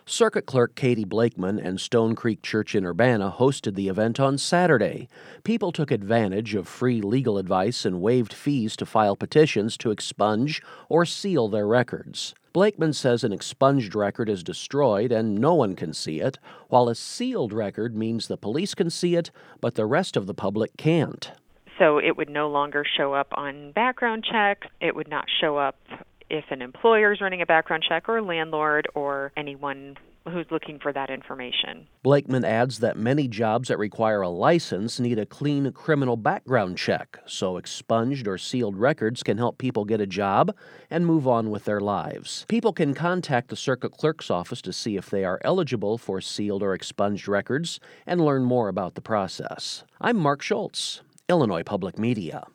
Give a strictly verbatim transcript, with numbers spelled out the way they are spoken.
Circuit Clerk Katie Blakeman and Stone Creek Church in Urbana hosted the event on Saturday. People took advantage of free legal advice and waived fees to file petitions to expunge or seal their records. Blakeman says an expunged record is destroyed and no one can see it, while a sealed record means the police can see it, but the rest of the public can't. So it would no longer show up on background checks. It would not show up if an employer is running a background check, or a landlord, or anyone who's looking for that information. Blakeman adds that many jobs that require a license need a clean criminal background check, so expunged or sealed records can help people get a job and move on with their lives. People can contact the circuit clerk's office to see if they are eligible for sealed or expunged records and learn more about the process. I'm Mark Schultz, Illinois Public Media.